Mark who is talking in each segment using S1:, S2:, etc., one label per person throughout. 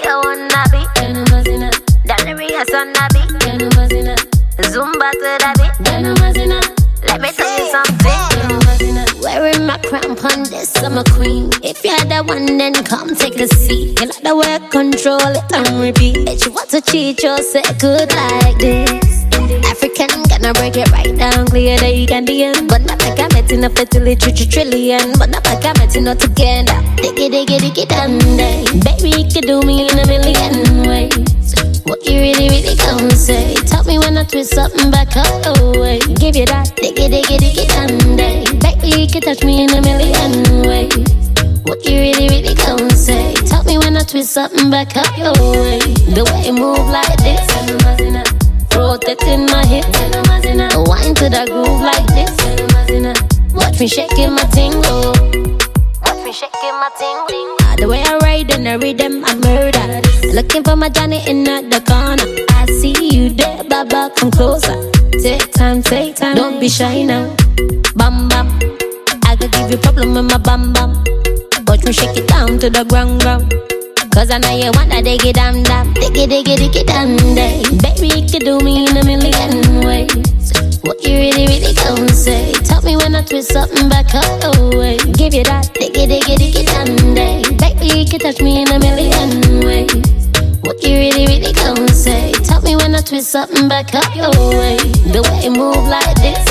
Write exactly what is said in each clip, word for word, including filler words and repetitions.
S1: Nika wanna be. Daleria sanna be. Zumba to the beat. Let me tell you something. Wearing my crown on this, I'm a queen. If you're the one, then come take a seat. You like the work, control it and repeat. If you want to cheat, you'll say good like this. African, gonna break it right down, clear that you can be in. But not like I'm betting a fatally trillion. But not like I'm betting not together. Diggy, diggy, diggy, done day. Baby, you can do me in a million ways. What you really, really gon' say? Tell me when I twist something back up the way. Give you that diggy, diggy, diggy, done day. Baby, you can touch me in a million ways. What you really, really gon' say? Tell me when I twist something back up your way. The way you move like this, rotating my hips, wine to the groove like this. Watch me shaking my tingle, watch me shaking my tingle. The way I ride in the rhythm, I murder. Looking for my Johnny in the corner. I see you there, Baba, come closer. Take time, take time, don't be shy now. Bam bam, I could give you problem with my bam bam. Watch me shake it down to the ground ground. Cause I know you want that diggy dam dam. Diggy diggy diggy dam day. Baby, you can do me in a million ways. What you really, really gon' say? Tell me when I twist something back up the way. Give you that diggy diggy diggy dam day. Baby, you can touch me in a million ways. What you really, really gon' say? Tell me when I twist something back up your way. The way you move like this,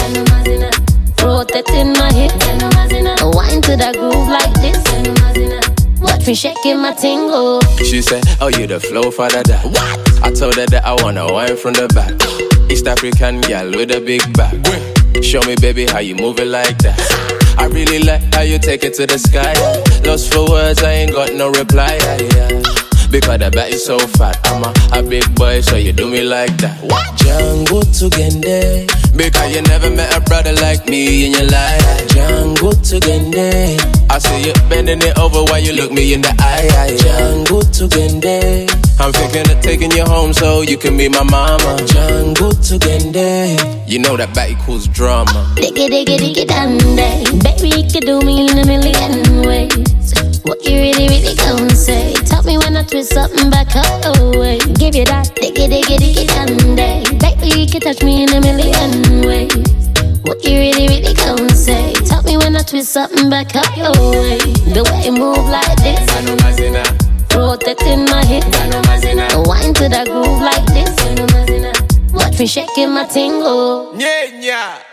S1: rotating my hips, wine to the groove like this. Watch me shaking my tingle.
S2: She said, oh, you the flow for the that. What? I told her that I wanna wine from the back. East African gal with a big back. Show me, baby, how you move it like that. I really like how you take it to the sky. Lost for words, I ain't got no reply. Yeah. Because the back is so fat. I'm a, a big boy, so you do me like that. What? Django Tugende. Because you never met a brother like me in your life. Django Tugende. I see you bending it over while you look me in the eye. Django Tugende. I'm thinking of taking you home so you can meet my mama. Django Tugende. You know that back equals drama.
S1: Diggy diggy diggy dam day. Baby, you can do me in a million ways. What you really, really gon' say? Tell me when I twist something back up the way. Give you that diggy diggy diggy dam day. Baby, you can touch me in a million ways. What you really, really gon' say? Tell me when I twist something back up your way. The way you move like this, rotating my hips, wine to the groove like this. Watch me shaking my tingle.
S2: Yeah, yeah.